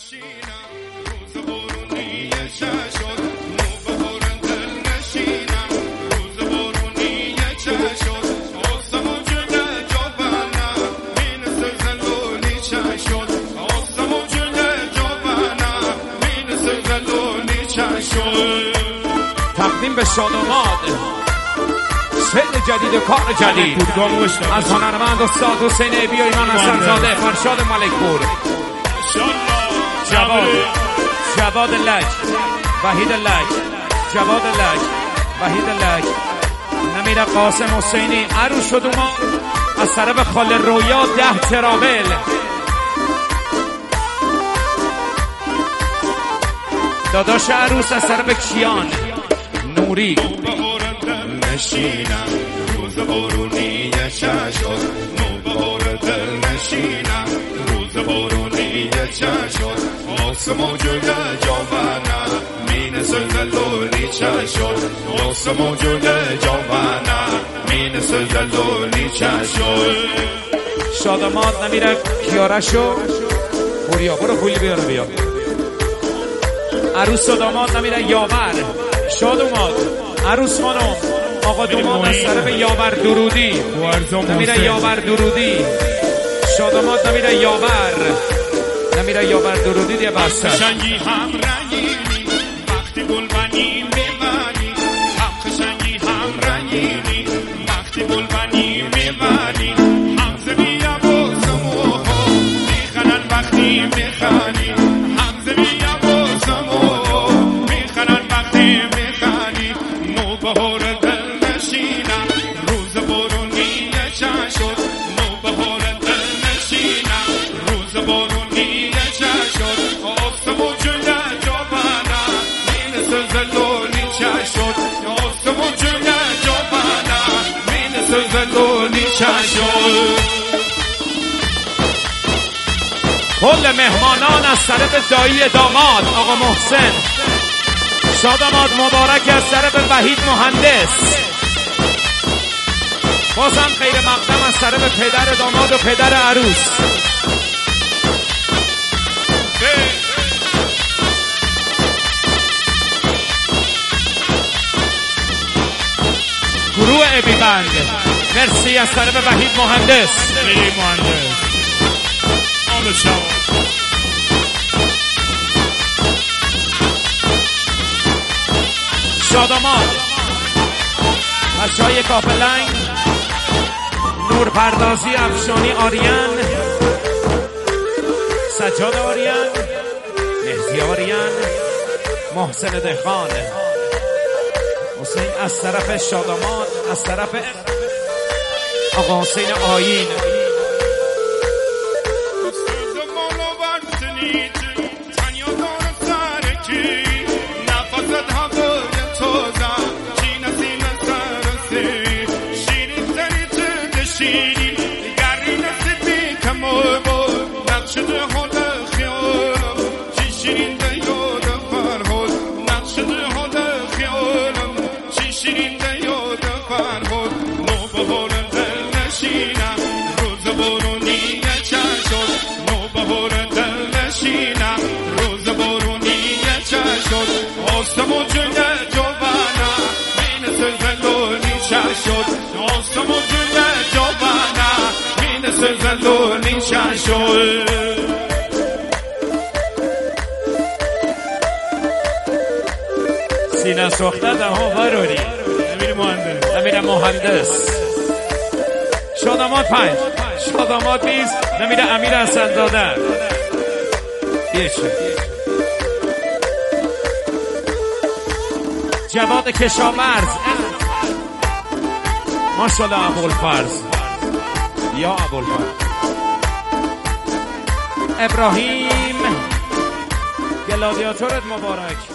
نشینم روز بارونی چشات نوبهار دل نشینم روز بارونی چشات آسمون جل جوانم این سرزلونی چشات آسمون جل جوانم این سرزلونی چشات. تقدیم به شاداماد شعر جدید و کار جدید از هنرمند استاد حسین ابی و ایمان حسن‌زاده فرشاد ملکپور. جواد لج وحید لج جواد لج وحید لج نمیر قاسم حسینی عروس شد ما از طرف خال رویا 10 ترابل. داداش عروس از طرف کیان نوری. نشینم روز بارونی چشات نوبهار دل نشینم روز بارونی چشات آسمون جل جوانم مین سرزلونی چشات آسمون جل جوانم مین سرزلونی چشات. شاداماد نمیره کیارشو پوریا برو پولی بیار بیا. عروس و داماد نمیره یاور شاداماد عروس خانم آقا دومان از طرف یاور درودی نمیره یاور درودی شاداماد نمیره یاور درودی دیگه بسته خشنگی هم رنگینی وقتی گلبنی میبری هم خشنگی هم رنگینی وقتی گلبنی میبری هم زمین عباسمو میخنن وقتی میخنی هم زمین عباسمو میخنن وقتی میخنی نوبهار دل نشینم روز بارونی چشات نوبهار دل نشینم روز بارونی چشات آسمون جل جوانم مین سرزلونی چشات آسمون جل جوانم مین سرزلونی چشات. کل مهمانان از طرف دایی داماد آقا محسن شاداماد مبارک از طرف وحید مهندس. بازم خیر مقدم از طرف پدر داماد و پدر عروس. گروه ابی بند مرسی از طرف وحید مهندس. شاداماد بچه‌های کاپلنگ نور پردازی افشانی آریان سجاد آریان مهدی آریان محسن دهخان حسین از طرف شاداماد از طرف آقا حسین آیین. آسمون جل جوانم مین سرزلونی چشات آسمون جل جوانم مین سرزلونی چشات. سینه سوخته دهان وراری نمیره مهندس. شاداماد 5 شاداماد 20 نمیره امیر حسن‌زاده. جواد کشاورز ماشاءالله ابوالفرز یا ابوالفرز. ابراهیم گلادیاتورت مبارک.